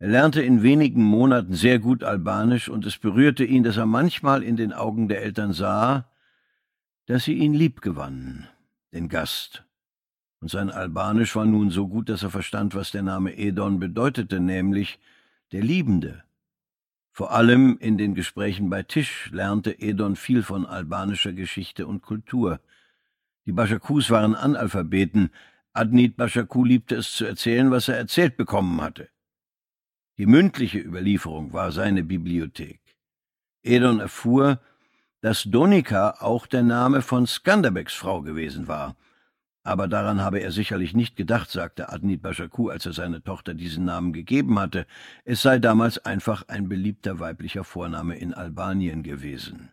Er lernte in wenigen Monaten sehr gut Albanisch, und es berührte ihn, dass er manchmal in den Augen der Eltern sah, dass sie ihn liebgewannen, den Gast. Und sein Albanisch war nun so gut, dass er verstand, was der Name Edon bedeutete, nämlich der Liebende. Vor allem in den Gesprächen bei Tisch lernte Edon viel von albanischer Geschichte und Kultur. Die Baschakus waren Analphabeten. Adnit Baschaku liebte es zu erzählen, was er erzählt bekommen hatte. Die mündliche Überlieferung war seine Bibliothek. Edon erfuhr, dass Donika auch der Name von Skanderbeks Frau gewesen war. Aber daran habe er sicherlich nicht gedacht, sagte Adnit Baschaku, als er seiner Tochter diesen Namen gegeben hatte. Es sei damals einfach ein beliebter weiblicher Vorname in Albanien gewesen.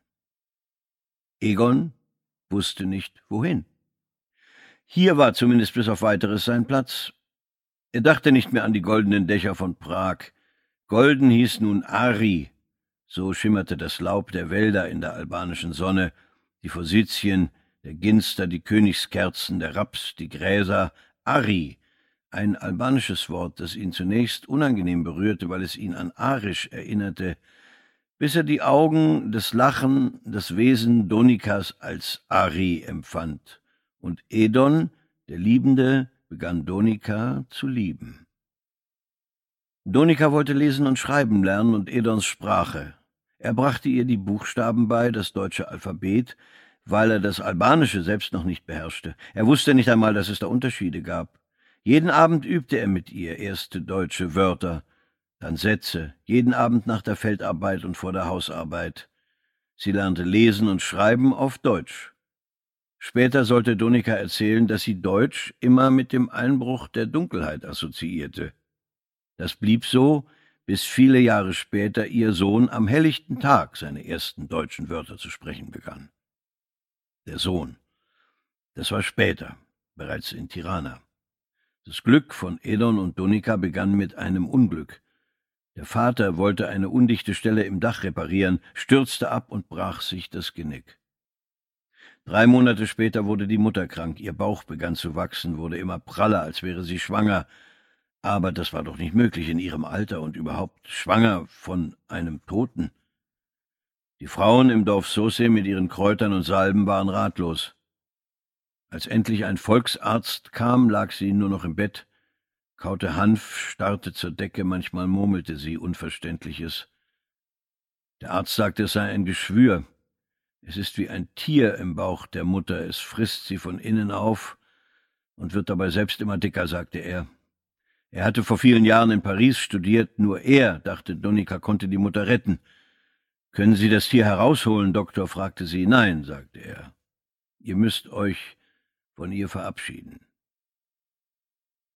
Egon wusste nicht, wohin. Hier war zumindest bis auf Weiteres sein Platz. Er dachte nicht mehr an die goldenen Dächer von Prag. Golden hieß nun Ari. So schimmerte das Laub der Wälder in der albanischen Sonne, die Forsythien, der Ginster, die Königskerzen, der Raps, die Gräser. Ari, ein albanisches Wort, das ihn zunächst unangenehm berührte, weil es ihn an Arisch erinnerte, bis er die Augen, das Lachen, das Wesen Donikas als Ari empfand. Und Edon, der Liebende, begann Donika zu lieben. Donika wollte lesen und schreiben lernen und Edons Sprache. Er brachte ihr die Buchstaben bei, das deutsche Alphabet, weil er das Albanische selbst noch nicht beherrschte. Er wusste nicht einmal, dass es da Unterschiede gab. Jeden Abend übte er mit ihr erste deutsche Wörter, dann Sätze, jeden Abend nach der Feldarbeit und vor der Hausarbeit. Sie lernte lesen und schreiben auf Deutsch. Später sollte Donika erzählen, dass sie Deutsch immer mit dem Einbruch der Dunkelheit assoziierte. Das blieb so, bis viele Jahre später ihr Sohn am helllichten Tag seine ersten deutschen Wörter zu sprechen begann. Der Sohn. Das war später, bereits in Tirana. Das Glück von Edon und Donika begann mit einem Unglück. Der Vater wollte eine undichte Stelle im Dach reparieren, stürzte ab und brach sich das Genick. 3 Monate später wurde die Mutter krank, ihr Bauch begann zu wachsen, wurde immer praller, als wäre sie schwanger. Aber das war doch nicht möglich in ihrem Alter und überhaupt schwanger von einem Toten. Die Frauen im Dorf Sose mit ihren Kräutern und Salben waren ratlos. Als endlich ein Volksarzt kam, lag sie nur noch im Bett, kaute Hanf, starrte zur Decke, manchmal murmelte sie Unverständliches. Der Arzt sagte, es sei ein Geschwür. Es ist wie ein Tier im Bauch der Mutter, es frisst sie von innen auf und wird dabei selbst immer dicker, sagte er. Er hatte vor vielen Jahren in Paris studiert, nur er, dachte Donika, konnte die Mutter retten. »Können Sie das Tier herausholen, Doktor?« fragte sie. »Nein«, sagte er. »Ihr müsst euch von ihr verabschieden.«